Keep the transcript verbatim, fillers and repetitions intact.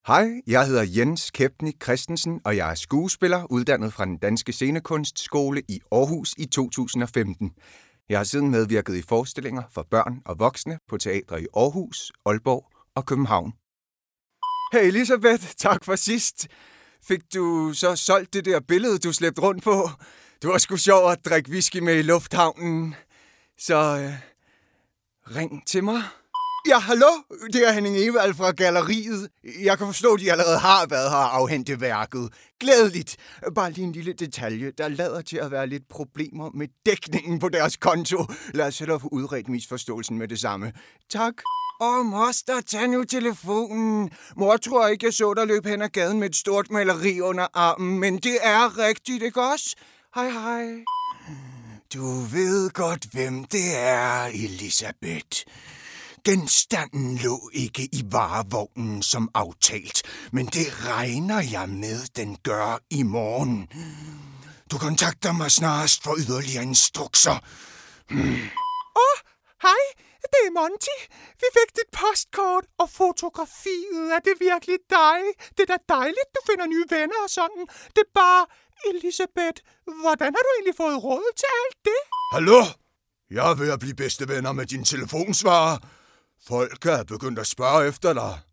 Hej, jeg hedder Jens Kepnik Christensen, og jeg er skuespiller, uddannet fra den Danske Scenekunstskole i Aarhus i to tusind og femten. Jeg har siden medvirket i forestillinger for børn og voksne på teatre i Aarhus, Aalborg og København. Hey Elisabeth, tak for sidst. Fik du så solgt det der billede, du slæbte rundt på? Det var sgu sjovt at drikke whisky med i lufthavnen. Så øh, ring til mig. Ja, hallo? Det er Henning Evald fra Galleriet. Jeg kan forstå, at de allerede har været her og afhentet værket. Glædeligt. Bare lige en lille detalje. Der lader til at være lidt problemer med dækningen på deres konto. Lad os hellere få udredt misforståelsen med det samme. Tak. Åh, moster, tag nu telefonen. Mor tror ikke, jeg så dig løbe hen ad gaden med et stort maleri under armen, men det er rigtigt, ikke også? Hej, hej. Du ved godt, hvem det er, Elisabeth. Genstanden lå ikke i varevognen som aftalt, men det regner jeg med, den gør i morgen. Du kontakter mig snarest for yderligere instrukser. Åh, hmm. oh, hej, det er Monty. Vi fik dit postkort og fotografiet. Er det virkelig dig? Det er da dejligt, du finder nye venner og sådan. Det er bare, Elisabeth, hvordan har du egentlig fået råd til alt det? Hallo? Jeg er ved at blive bedste venner med din telefonsvarer. Folk er begyndt at spørge efter dig.